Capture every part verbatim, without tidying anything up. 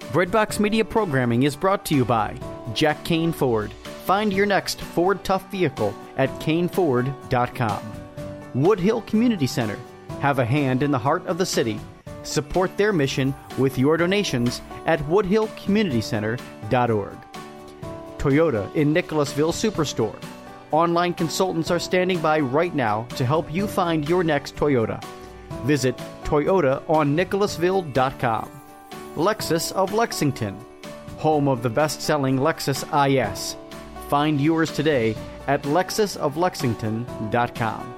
Breadbox Media programming is brought to you by Jack Kane Ford. Find your next Ford Tough vehicle at Kane Ford dot com. Woodhill Community Center. Have a hand in the heart of the city. Support their mission with your donations at woodhill community center dot org. Toyota in Nicholasville Superstore. Online consultants are standing by right now to help you find your next Toyota. Visit Toyota on Nicholasville dot com. Lexus of Lexington, home of the best-selling Lexus I S. Find yours today at lexus of lexington dot com.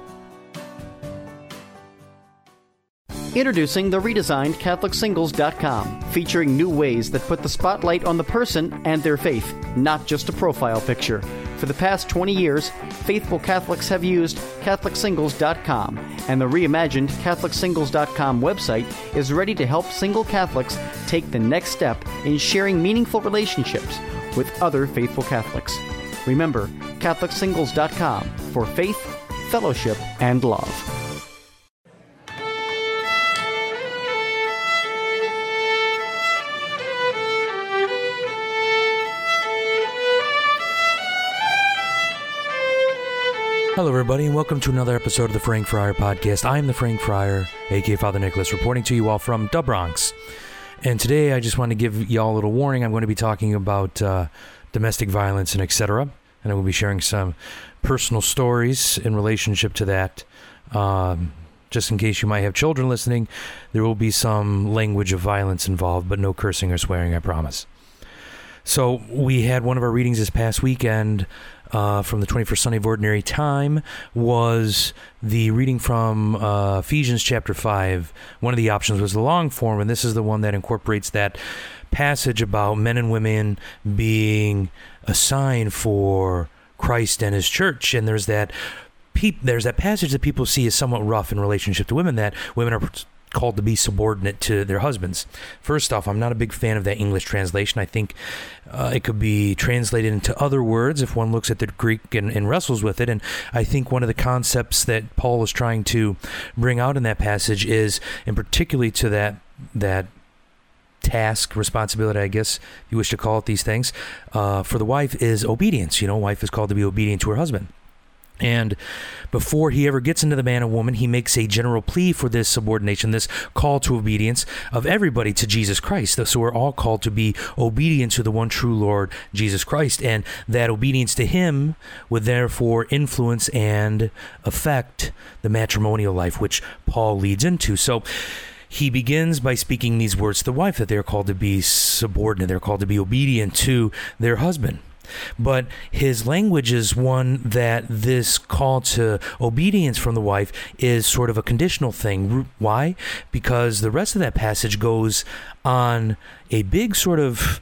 Introducing the redesigned Catholic Singles dot com, featuring new ways that put the spotlight on the person and their faith, not just a profile picture. For the past twenty years, faithful Catholics have used Catholic Singles dot com, and the reimagined Catholic Singles dot com website is ready to help single Catholics take the next step in sharing meaningful relationships with other faithful Catholics. Remember, Catholic Singles dot com for faith, fellowship, and love. Hello, everybody, and welcome to another episode of the Frank Friar Podcast. I am the Frank Friar, aka Father Nicholas, reporting to you all from the Bronx. And today, I just want to give y'all a little warning. I'm going to be talking about uh, domestic violence and et cetera. And I will be sharing some personal stories in relationship to that. Um, just in case you might have children listening, there will be some language of violence involved, but no cursing or swearing, I promise. So we had one of our readings this past weekend uh, from the twenty-first Sunday of Ordinary Time was the reading from uh, Ephesians chapter five. One of the options was the long form, and this is the one that incorporates that passage about men and women being a sign for Christ and his church. And there's that pe- there's that passage that people see as somewhat rough in relationship to women, that women are called to be subordinate to their husbands. First off, I'm not a big fan of that English translation. I think uh, it could be translated into other words if one looks at the Greek and, and wrestles with it. And I think one of the concepts that Paul is trying to bring out in that passage is, and particularly to that that task, responsibility, I guess, if you wish to call it these things, uh, for the wife is obedience. You know, wife is called to be obedient to her husband. And before he ever gets into the man and woman, he makes a general plea for this subordination, this call to obedience of everybody to Jesus Christ. So we're all called to be obedient to the one true Lord, Jesus Christ. And that obedience to him would therefore influence and affect the matrimonial life, which Paul leads into. So he begins by speaking these words to the wife, that they're called to be subordinate, they're called to be obedient to their husband. But his language is one that this call to obedience from the wife is sort of a conditional thing. Why? Because the rest of that passage goes on a big sort of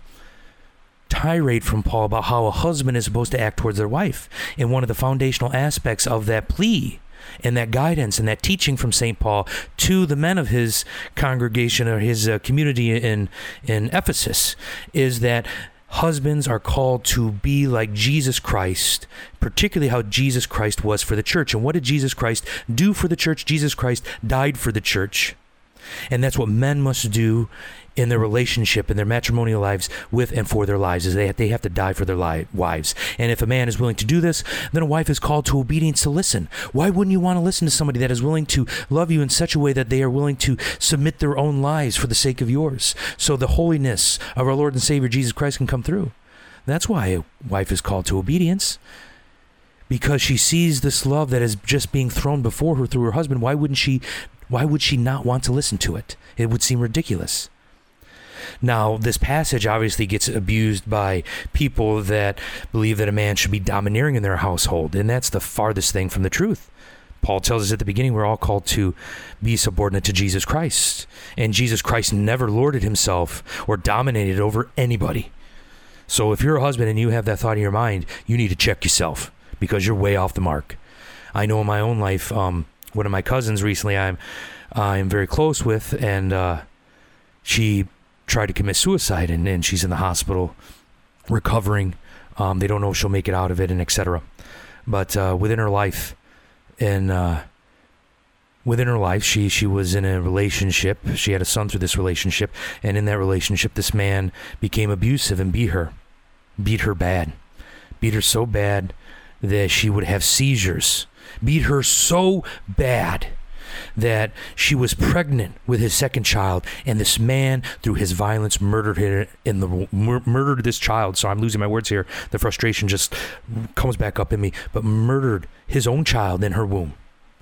tirade from Paul about how a husband is supposed to act towards their wife. And one of the foundational aspects of that plea and that guidance and that teaching from Saint Paul to the men of his congregation or his uh, community in, in Ephesus is that husbands are called to be like Jesus Christ, particularly how Jesus Christ was for the church. And what did Jesus Christ do for the church? Jesus Christ died for the church. And that's what men must do in their relationship, in their matrimonial lives with and for their lives, is they have, they have to die for their li- wives. And if a man is willing to do this, then a wife is called to obedience to listen. Why wouldn't you want to listen to somebody that is willing to love you in such a way that they are willing to submit their own lives for the sake of yours, so the holiness of our Lord and Savior Jesus Christ can come through? That's why a wife is called to obedience, because she sees this love that is just being thrown before her through her husband. Why wouldn't she, why would she not want to listen to it? It would seem ridiculous. Now, this passage obviously gets abused by people that believe that a man should be domineering in their household, and that's the farthest thing from the truth. Paul tells us at the beginning we're all called to be subordinate to Jesus Christ, and Jesus Christ never lorded himself or dominated over anybody. So if you're a husband and you have that thought in your mind, you need to check yourself, because you're way off the mark. I know in my own life, um, one of my cousins recently I'm I'm very close with, and uh, she tried to commit suicide, and, and she's in the hospital recovering. Um, they don't know if she'll make it out of it, and et cetera. But uh, within her life, and uh, within her life, she she was in a relationship. She had a son through this relationship, and in that relationship, this man became abusive and beat her, beat her bad, beat her so bad that she would have seizures, beat her so bad that she was pregnant with his second child, and this man, through his violence, murdered her in the mur- murdered this child. So I'm losing my words here. The frustration just comes back up in me. But murdered his own child in her womb.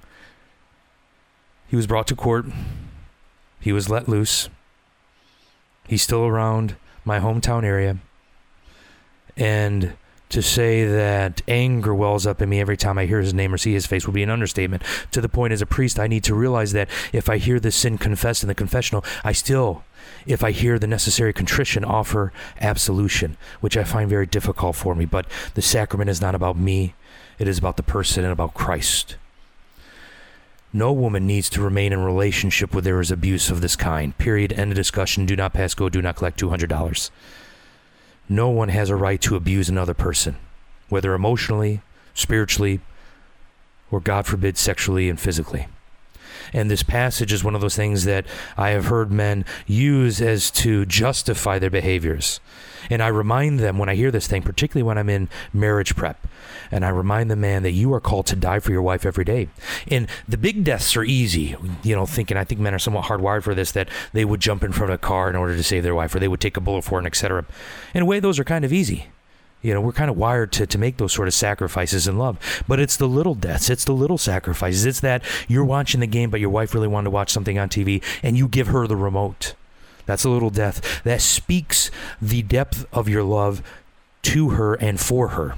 He was brought to court. He was let loose. He's still around my hometown area. And to say that anger wells up in me every time I hear his name or see his face would be an understatement. To the point, as a priest, I need to realize that if I hear this sin confessed in the confessional, I still, if I hear the necessary contrition, offer absolution, which I find very difficult for me. But the sacrament is not about me. It is about the person and about Christ. No woman needs to remain in a relationship where there is abuse of this kind. Period. End of discussion. Do not pass go. Do not collect two hundred dollars. No one has a right to abuse another person, whether emotionally, spiritually, or, God forbid, sexually and physically. And this passage is one of those things that I have heard men use as to justify their behaviors. And I remind them when I hear this thing, particularly when I'm in marriage prep, and I remind the man that you are called to die for your wife every day. And the big deaths are easy, you know, thinking, I think men are somewhat hardwired for this, that they would jump in front of a car in order to save their wife, or they would take a bullet for it, et cetera. In a way, those are kind of easy. You know, we're kind of wired to, to make those sort of sacrifices in love. But it's the little deaths. It's the little sacrifices. It's that you're watching the game, but your wife really wanted to watch something on T V, and you give her the remote. That's a little death. That speaks the depth of your love to her and for her.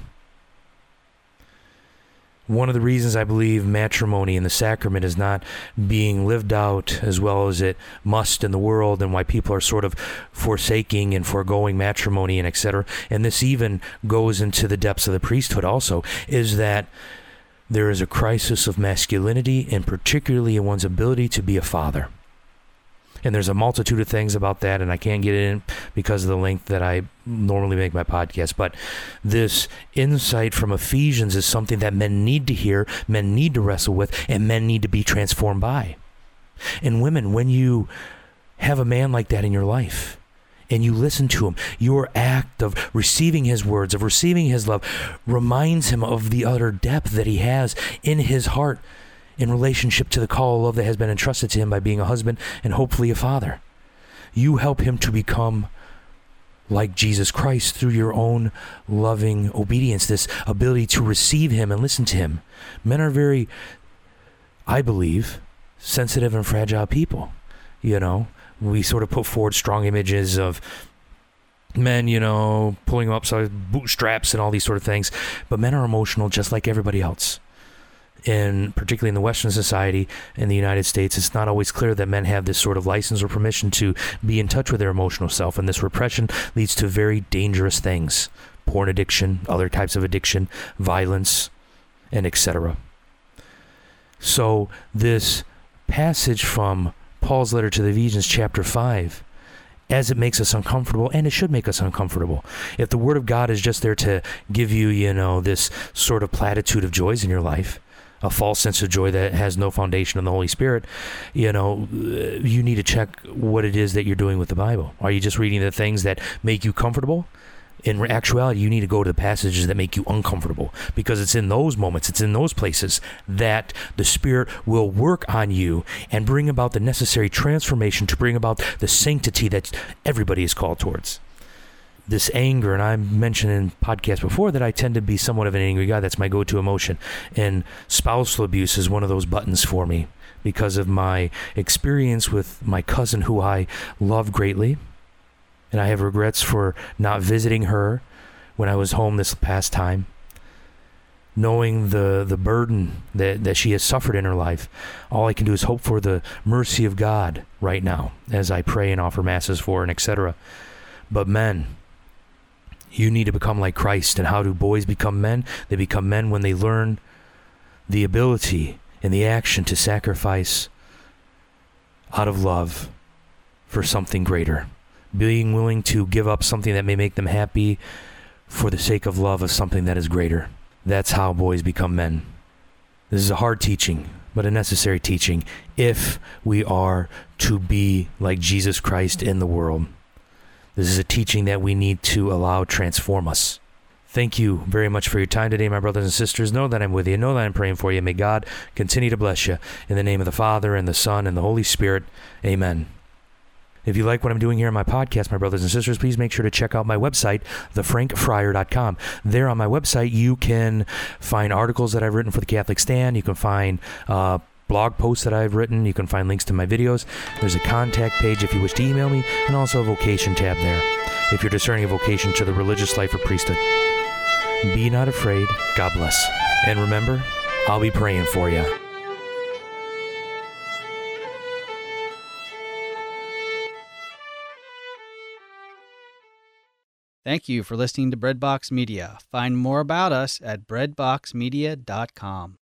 One of the reasons I believe matrimony and the sacrament is not being lived out as well as it must in the world, and why people are sort of forsaking and foregoing matrimony and et cetera, and this even goes into the depths of the priesthood also, is that there is a crisis of masculinity, and particularly in one's ability to be a father. And there's a multitude of things about that, and I can't get in because of the length that I normally make my podcast. But this insight from Ephesians is something that men need to hear, men need to wrestle with, and men need to be transformed by. And women, when you have a man like that in your life, and you listen to him, your act of receiving his words, of receiving his love, reminds him of the utter depth that he has in his heart in relationship to the call of love that has been entrusted to him by being a husband and hopefully a father. You help him to become like Jesus Christ through your own loving obedience, this ability to receive him and listen to him. Men are very, I believe, sensitive and fragile people. You know, we sort of put forward strong images of men, you know, pulling up bootstraps and all these sort of things. But men are emotional just like everybody else. And particularly in the Western society in the United States, it's not always clear that men have this sort of license or permission to be in touch with their emotional self. And this repression leads to very dangerous things. Porn addiction, other types of addiction, violence, and et cetera. So this passage from Paul's letter to the Ephesians chapter five, as it makes us uncomfortable, and it should make us uncomfortable. If the Word of God is just there to give you, you know, this sort of platitude of joys in your life, a false sense of joy that has no foundation in the Holy Spirit, you know, you need to check what it is that you're doing with the Bible. Are you just reading the things that make you comfortable? In actuality, you need to go to the passages that make you uncomfortable, because it's in those moments, it's in those places that the Spirit will work on you and bring about the necessary transformation to bring about the sanctity that everybody is called towards. This anger, and I mentioned in podcasts before that I tend to be somewhat of an angry guy. That's my go-to emotion. And spousal abuse is one of those buttons for me because of my experience with my cousin, who I love greatly. And I have regrets for not visiting her when I was home this past time. Knowing the, the burden that, that she has suffered in her life, all I can do is hope for the mercy of God right now as I pray and offer masses for her and et cetera. But men, you need to become like Christ. And how do boys become men? They become men when they learn the ability and the action to sacrifice out of love for something greater. Being willing to give up something that may make them happy for the sake of love of something that is greater. That's how boys become men. This is a hard teaching, but a necessary teaching if we are to be like Jesus Christ in the world. This is a teaching that we need to allow transform us. Thank you very much for your time today, my brothers and sisters. Know that I'm with you. Know that I'm praying for you. May God continue to bless you. In the name of the Father, and the Son, and the Holy Spirit. Amen. If you like what I'm doing here on my podcast, my brothers and sisters, please make sure to check out my website, the frank friar dot com. There on my website, you can find articles that I've written for the Catholic Stand. You can find uh, blog posts that I've written. You can find links to my videos. There's a contact page if you wish to email me, and also a vocation tab there if you're discerning a vocation to the religious life or priesthood. Be not afraid. God bless. And remember, I'll be praying for you. Thank you for listening to Breadbox Media. Find more about us at breadbox media dot com.